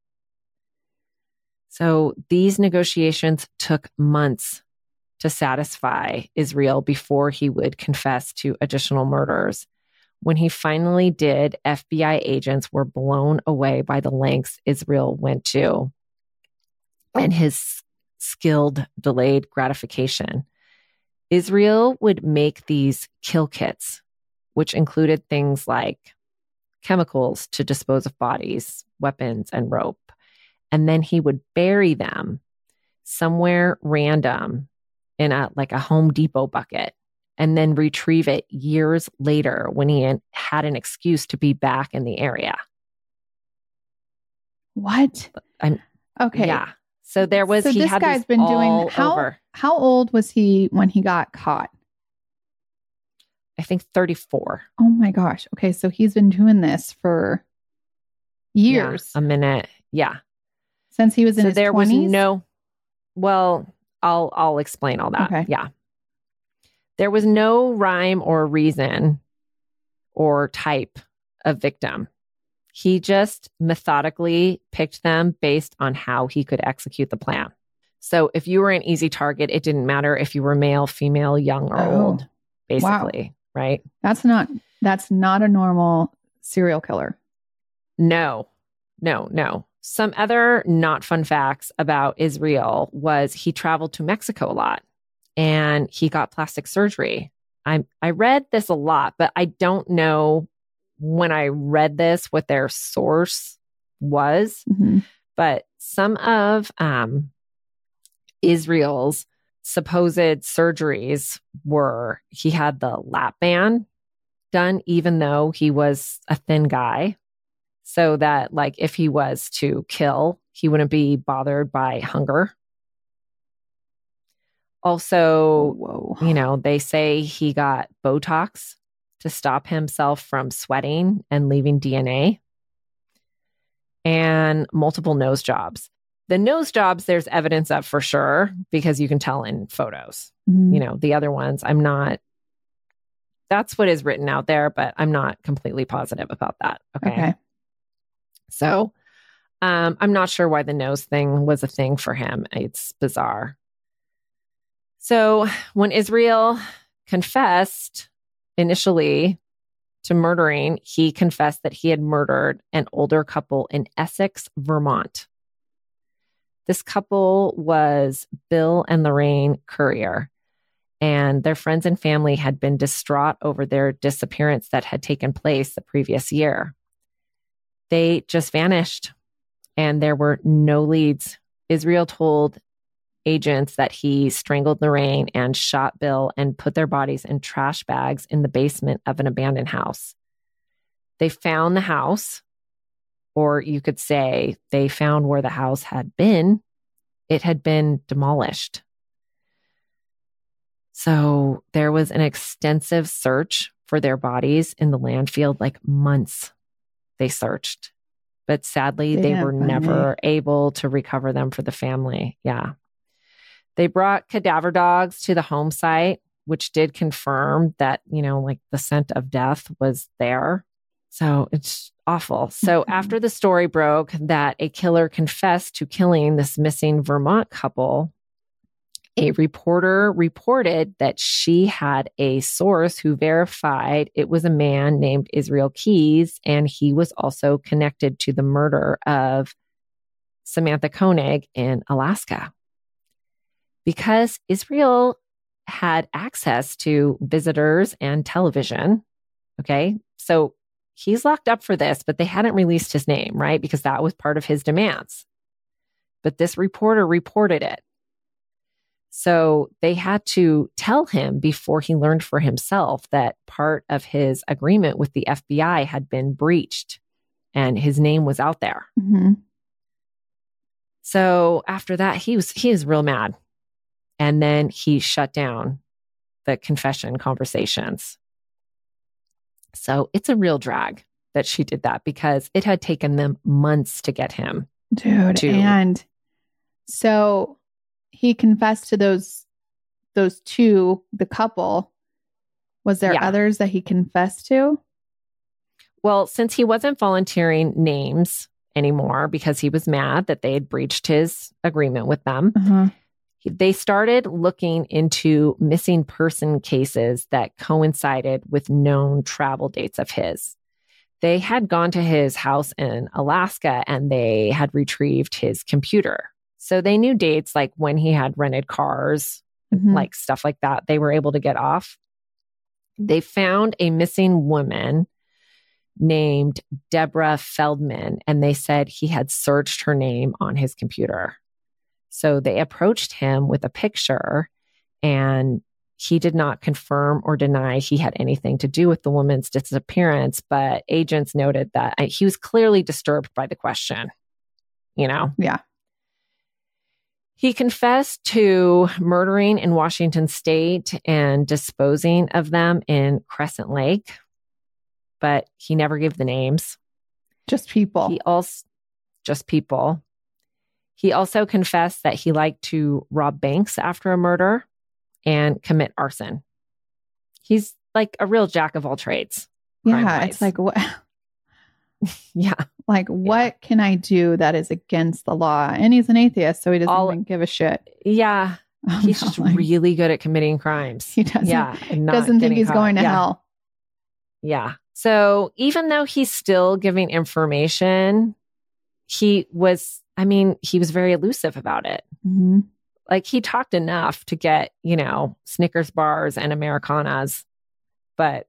So these negotiations took months to satisfy Israel before he would confess to additional murders. When he finally did, F B I agents were blown away by the lengths Israel went to and his skilled delayed gratification. Israel would make these kill kits, which included things like chemicals to dispose of bodies, weapons, and rope. And then he would bury them somewhere random in a like a Home Depot bucket, and then retrieve it years later when he had an excuse to be back in the area. What? I'm, okay. Yeah. So there was, so he this had guy's these been doing, all how, over. How old was he when he got caught? I think thirty-four. Oh my gosh. Okay. So he's been doing this for years. Yeah, a minute. Yeah. Since he was in so his there twenties? was no, well, I'll, I'll explain all that. Okay. Yeah. There was no rhyme or reason or type of victim. He just methodically picked them based on how he could execute the plan. So if you were an easy target, it didn't matter if you were male, female, young, or Oh, old, basically, wow. right? That's not, that's not a normal serial killer. No, no, no. Some other not fun facts about Israel was he traveled to Mexico a lot and he got plastic surgery. I I read this a lot, but I don't know when I read this what their source was. Mm-hmm. But some of um, Israel's supposed surgeries were he had the lap band done, even though he was a thin guy. So that, like, if he was to kill, he wouldn't be bothered by hunger. Also, Whoa. you know, they say he got Botox to stop himself from sweating and leaving D N A, and multiple nose jobs. The nose jobs, there's evidence of for sure, because you can tell in photos. Mm-hmm. You know, the other ones, I'm not, that's what is written out there, but I'm not completely positive about that. Okay. Okay. So um, I'm not sure why the nose thing was a thing for him. It's bizarre. So when Israel confessed initially to murdering, he confessed that he had murdered an older couple in Essex, Vermont. This couple was Bill and Lorraine Currier, and their friends and family had been distraught over their disappearance that had taken place the previous year. They just vanished, and there were no leads. Israel told agents that he strangled Lorraine and shot Bill and put their bodies in trash bags in the basement of an abandoned house. They found the house, or you could say they found where the house had been. It had been demolished. So there was an extensive search for their bodies in the landfill, like months. They searched, but sadly, they, they were never it. able to recover them for the family. Yeah. They brought cadaver dogs to the home site, which did confirm that, you know, like the scent of death was there. So it's awful. So mm-hmm. after the story broke that a killer confessed to killing this missing Vermont couple, a reporter reported that she had a source who verified it was a man named Israel Keyes, and he was also connected to the murder of Samantha Koenig in Alaska. Because Israel had access to visitors and television, okay? So he's locked up for this, but they hadn't released his name, right? Because that was part of his demands. But this reporter reported it. So they had to tell him before he learned for himself that part of his agreement with the F B I had been breached and his name was out there. Mm-hmm. So after that, he was, he was real mad. And then he shut down the confession conversations. So it's a real drag that she did that because it had taken them months to get him. Dude, to, and so he confessed to those those two, the couple. Was there yeah. others that he confessed to? Well, since he wasn't volunteering names anymore because he was mad that they had breached his agreement with them, uh-huh. they started looking into missing person cases that coincided with known travel dates of his. They had gone to his house in Alaska and they had retrieved his computer. So they knew dates like when he had rented cars, mm-hmm. like stuff like that. They were able to get off. They found a missing woman named Deborah Feldman, and they said he had searched her name on his computer. So they approached him with a picture, and he did not confirm or deny he had anything to do with the woman's disappearance, but agents noted that he was clearly disturbed by the question, you know? Yeah. He confessed to murdering in Washington State and disposing of them in Crescent Lake, but he never gave the names. Just people. He also, just people. He also confessed that he liked to rob banks after a murder and commit arson. He's like a real jack of all trades. Yeah, it's like what? yeah, like what yeah. can I do that is against the law? And he's an atheist, so he doesn't all, even give a shit. Yeah, oh, he's no, just like, really good at committing crimes. He doesn't. Yeah, and not doesn't think he's caught. going to yeah. hell. Yeah. So even though he's still giving information, he was. I mean, he was very elusive about it. Mm-hmm. Like he talked enough to get, you know, Snickers bars and Americanas, but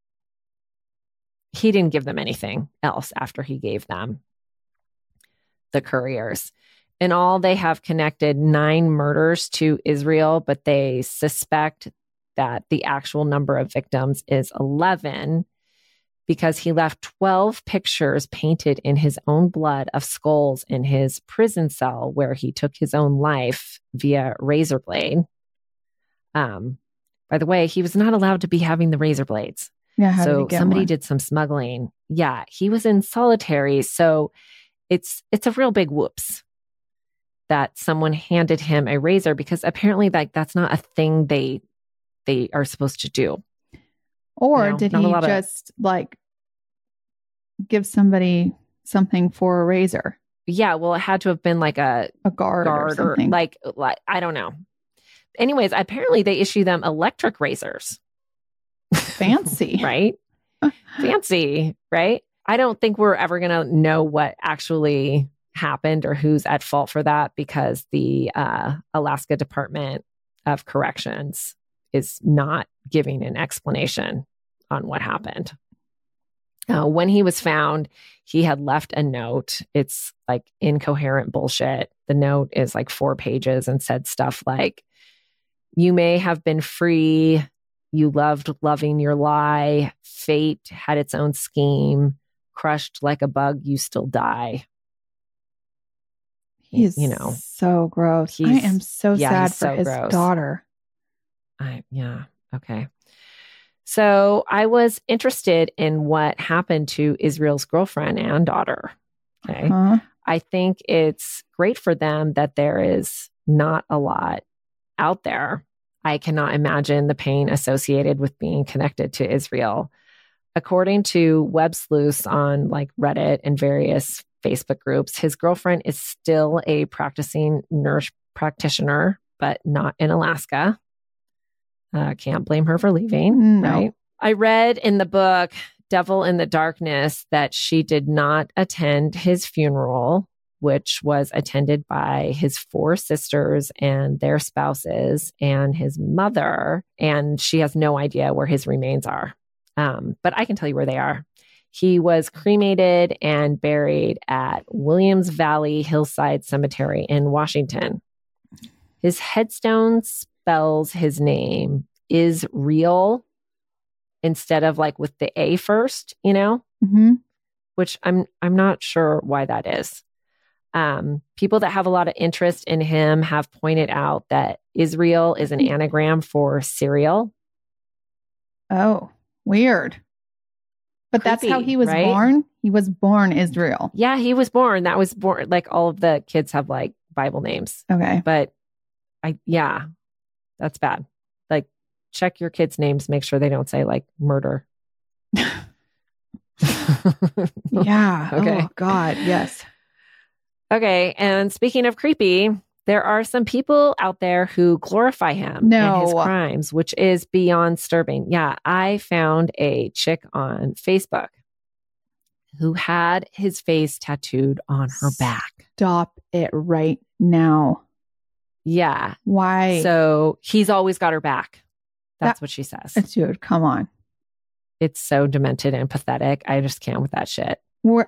he didn't give them anything else after he gave them the couriers. In all, they have connected nine murders to Israel, but they suspect that the actual number of victims is eleven, because he left twelve pictures painted in his own blood of skulls in his prison cell where he took his own life via razor blade. Um, by the way, he was not allowed to be having the razor blades. Yeah, how so did he get somebody one? did some smuggling. Yeah, he was in solitary. So it's it's a real big whoops that someone handed him a razor, because apparently like that's not a thing they they are supposed to do. Or you know, did he just of, like give somebody something for a razor? Yeah, well, it had to have been like a, a guard, guard or something. Or like, like, I don't know. Anyways, apparently they issue them electric razors. Fancy. Right? Fancy, right? I don't think we're ever going to know what actually happened or who's at fault for that, because the uh, Alaska Department of Corrections is not giving an explanation on what happened. Uh, when he was found, he had left a note. It's like incoherent bullshit. The note is like four pages and said stuff like, "You may have been free. You loved loving your lie. Fate had its own scheme. Crushed like a bug, you still die." He's, you know, so gross. I am so yeah, sad for so his gross. daughter. I, yeah. Okay. So I was interested in what happened to Israel's girlfriend and daughter. Okay. Uh-huh. I think it's great for them that there is not a lot out there. I cannot imagine the pain associated with being connected to Israel. According to Web Sleuths on like Reddit and various Facebook groups, his girlfriend is still a practicing nurse practitioner, but not in Alaska. Uh, can't blame her for leaving, no. right? I read in the book Devil in the Darkness that she did not attend his funeral, which was attended by his four sisters and their spouses and his mother, and she has no idea where his remains are. Um, but I can tell you where they are. He was cremated and buried at Williams Valley Hillside Cemetery in Washington. His headstone spells his name is real instead of like with the A first, you know, mm-hmm. which I'm I'm not sure why that is. Um, people that have a lot of interest in him have pointed out that Israel is an anagram for cereal. Oh, weird. But Creepy, that's how he was right? born. He was born Israel. Yeah, he was born. That was born. Like all of the kids have like Bible names. Okay. But I, yeah, that's bad. Like check your kids' names. Make sure they don't say like murder. Yeah. Okay. Oh, God. Yes. Okay. And speaking of creepy, there are some people out there who glorify him no. and his crimes, which is beyond disturbing. Yeah. I found a chick on Facebook who had his face tattooed on her back. Stop it right now. Yeah. Why? So he's always got her back. That's that, what she says. Dude, come on. It's so demented and pathetic. I just can't with that shit. We're,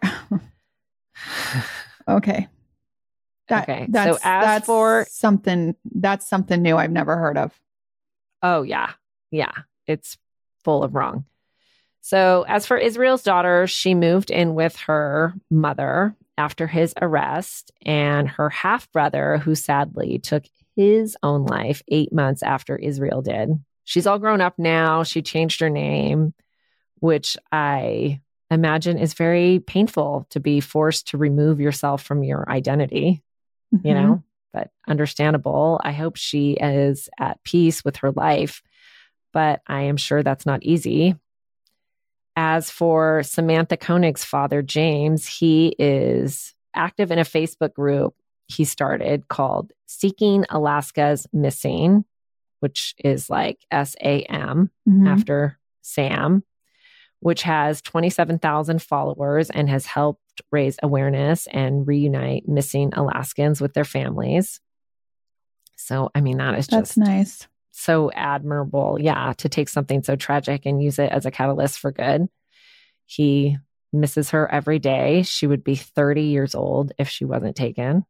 okay. That, okay. That's, so as that's for something, that's something new I've never heard of. Oh yeah. Yeah. It's full of wrong. So as for Israel's daughter, she moved in with her mother after his arrest, and her half brother, who sadly took his own life eight months after Israel did. She's all grown up now. She changed her name, which I imagine is very painful to be forced to remove yourself from your identity, mm-hmm. you know, but understandable. I hope she is at peace with her life, but I am sure that's not easy. As for Samantha Koenig's father, James, he is active in a Facebook group he started called Seeking Alaska's Missing, which is like S A M mm-hmm. after Sam, which has twenty-seven thousand followers and has helped raise awareness and reunite missing Alaskans with their families. So, I mean, that is That's just nice. So admirable. Yeah. To take something so tragic and use it as a catalyst for good. He misses her every day. She would be thirty years old if she wasn't taken.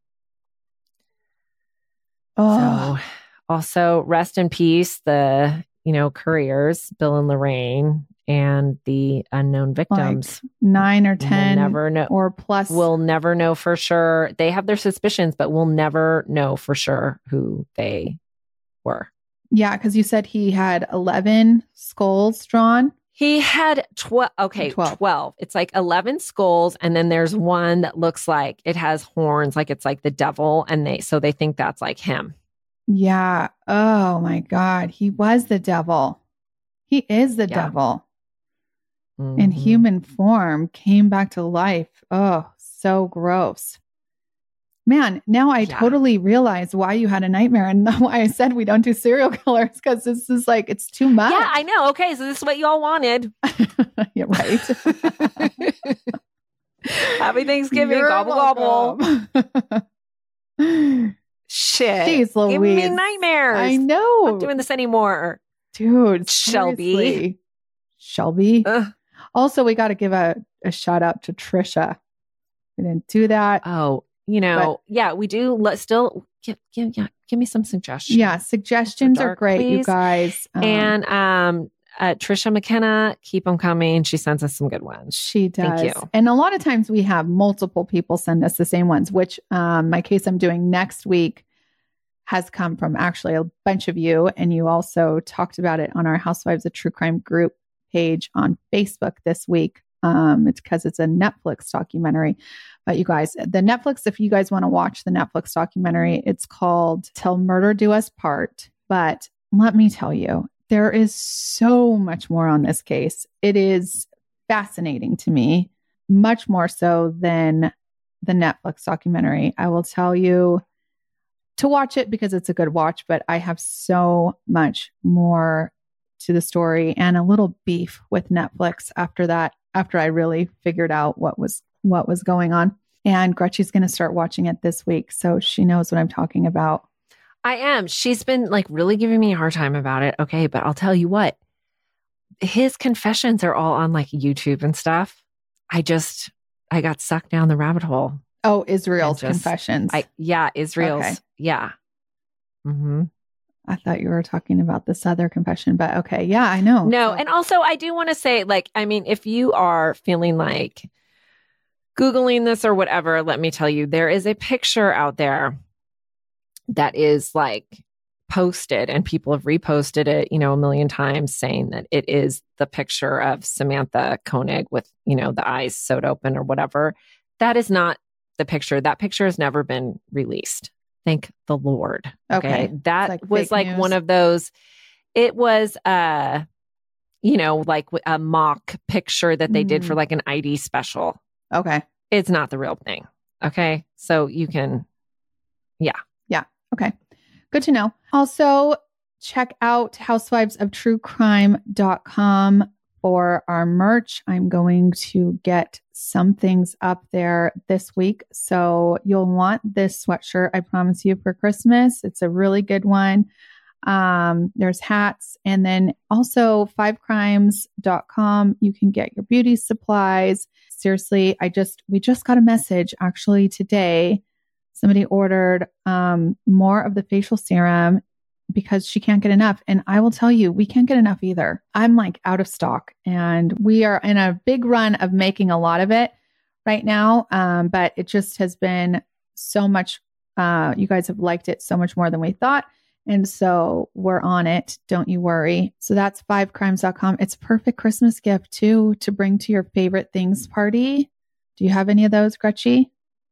Oh. So also rest in peace, the, you know, couriers, Bill and Lorraine, and the unknown victims. Like nine or ten we'll never know, or plus. We'll never know for sure. They have their suspicions, but we'll never know for sure who they were. Yeah, because you said he had eleven skulls drawn. He had twelve. Okay, twelve. twelve. It's like eleven skulls, and then there's one that looks like it has horns, like it's like the devil, and they so they think that's like him. Yeah. Oh my God, he was the devil. He is the yeah. devil mm-hmm. in human form. Came back to life. Oh, so gross. Man, now I yeah. totally realize why you had a nightmare and why I said we don't do serial killers, because this is like, it's too much. Yeah, I know. Okay, so this is what you all wanted. You're right. Happy Thanksgiving. You're gobble, welcome. Gobble. Shit. Jeez Louise. Give me nightmares. I know. I'm not doing this anymore. Dude. Shelby. Seriously. Shelby. Ugh. Also, we got to give a, a shout out to Trisha. We didn't do that. Oh, You know, but, yeah, we do. Let's still give, give, yeah, give me some suggestions. Yeah, suggestions dark, are great, please. You guys. Um, and um, uh, Trisha McKenna, keep them coming. She sends us some good ones. She does. Thank you. And a lot of times we have multiple people send us the same ones, which um, my case I'm doing next week has come from actually a bunch of you. And you also talked about it on our Housewives of True Crime group page on Facebook this week. Um, it's because it's a Netflix documentary. But you guys, the Netflix, if you guys want to watch the Netflix documentary, it's called Till Murder Do Us Part. But let me tell you, there is so much more on this case. It is fascinating to me, much more so than the Netflix documentary. I will tell you to watch it because it's a good watch, but I have so much more to the story and a little beef with Netflix after that, after I really figured out what was what was going on. And Gretchen's going to start watching it this week, so she knows what I'm talking about. I am. She's been like really giving me a hard time about it. Okay, but I'll tell you what, his confessions are all on like YouTube and stuff. I just, I got sucked down the rabbit hole. Oh, Israel's just, confessions. I Yeah, Israel's. Okay. Yeah. Mm-hmm. I thought you were talking about this other confession, but okay. Yeah, I know. No. So. And also I do want to say, like, I mean, if you are feeling like Googling this or whatever, let me tell you, there is a picture out there that is like posted and people have reposted it, you know, a million times saying that it is the picture of Samantha Koenig with, you know, the eyes sewed open or whatever. That is not the picture. That picture has never been released. Thank the Lord. Okay. okay. That like was like news. One of those, it was, uh, you know, like a mock picture that they mm. did for like an I D special. Okay. It's not the real thing. Okay. So you can, yeah. Yeah. Okay. Good to know. Also, check out housewives of true crime dot com for our merch. I'm going to get some things up there this week. So you'll want this sweatshirt, I promise you, for Christmas. It's a really good one. Um, there's hats. And then also five crimes dot com. You can get your beauty supplies. Seriously, I just, we just got a message actually today. Somebody ordered um, more of the facial serum because she can't get enough. And I will tell you, we can't get enough either. I'm like out of stock and we are in a big run of making a lot of it right now. Um, but it just has been so much. Uh, you guys have liked it so much more than we thought. And so we're on it. Don't you worry. So that's five crimes dot com. It's a perfect Christmas gift too, to bring to your favorite things party. Do you have any of those, Gretchen?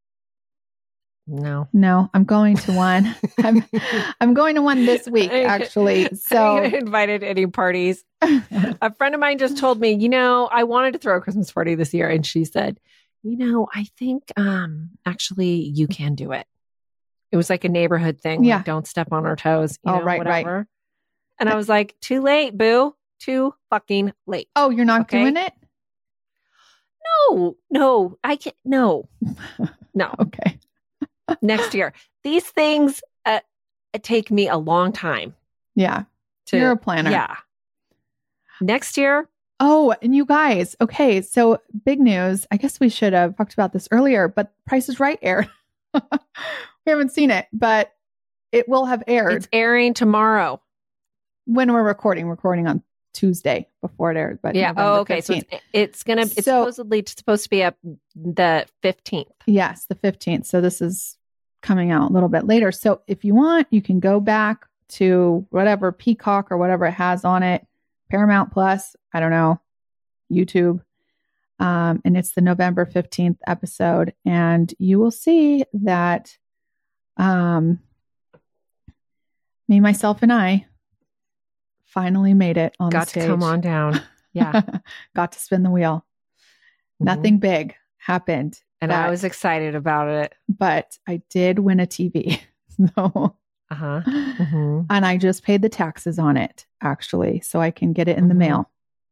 No, no, I'm going to one. I'm, I'm going to one this week, actually. So I ain't invited any parties. A friend of mine just told me, you know, I wanted to throw a Christmas party this year. And she said, you know, I think um, actually you can do it. It was like a neighborhood thing. Yeah. Like, don't step on our toes. You oh, know, right, whatever. right. And I was like, too late, boo. Too fucking late. Oh, you're not okay? doing it? No, no, I can't. No, no. Okay. Next year. These things uh, take me a long time. Yeah. To, You're a planner. Yeah. Next year. Oh, and you guys. Okay. So big news. I guess we should have talked about this earlier, but Price is Right aired. We haven't seen it, but it will have aired. It's airing tomorrow. When we're recording, recording on Tuesday before it airs. But yeah. November Oh, okay. fifteenth. So it's, it's going to, it's So, supposedly supposed to be up the fifteenth. Yes, the fifteenth. So this is coming out a little bit later. So if you want, you can go back to whatever Peacock or whatever it has on it, Paramount Plus, I don't know, YouTube. Um, and it's the November fifteenth episode. And you will see that um, me, myself, and I finally made it on Got the stage. to come on down. Yeah. Got to spin the wheel. Mm-hmm. Nothing big happened. And but, I was excited about it. But I did win a T V. So, uh-huh. Mm-hmm. And I just paid the taxes on it, actually, so I can get it in mm-hmm. the mail.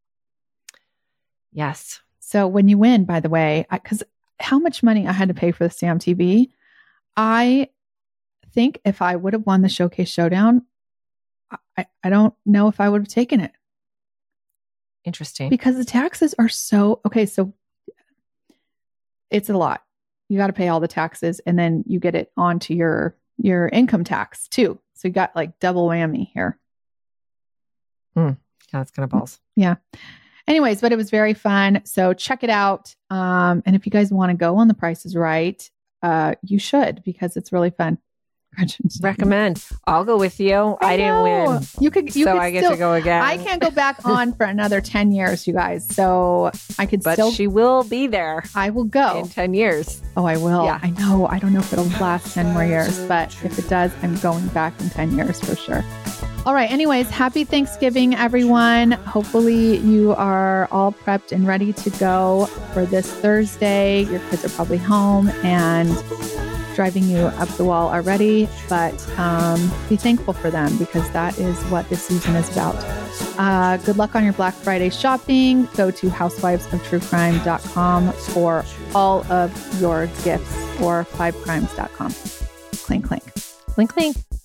Yes. So when you win, by the way, because how much money I had to pay for the Sam T V, I think if I would have won the Showcase Showdown, I, I don't know if I would have taken it. Interesting. Because the taxes are so, okay, so it's a lot. You got to pay all the taxes and then you get it onto your, your income tax too. So you got like double whammy here. Hmm. Yeah, that's kind of balls. Yeah. Anyways, but it was very fun. So check it out. Um, and if you guys want to go on The Price is Right, uh, you should, because it's really fun. Recommend. I'll go with you. I, I didn't win. You could, you so could I get still, to go again. I can't go back on for another ten years, you guys. So I could but still. She will be there. I will go. In ten years. Oh, I will. Yeah. I know. I don't know if it'll last ten more years, but if it does, I'm going back in ten years for sure. All right. Anyways, happy Thanksgiving, everyone. Hopefully you are all prepped and ready to go for this Thursday. Your kids are probably home and driving you up the wall already, but um, be thankful for them because that is what this season is about. Uh, good luck on your Black Friday shopping. Go to housewives of true crime dot com for all of your gifts or five crimes dot com. Clink, clink. Clink, clink.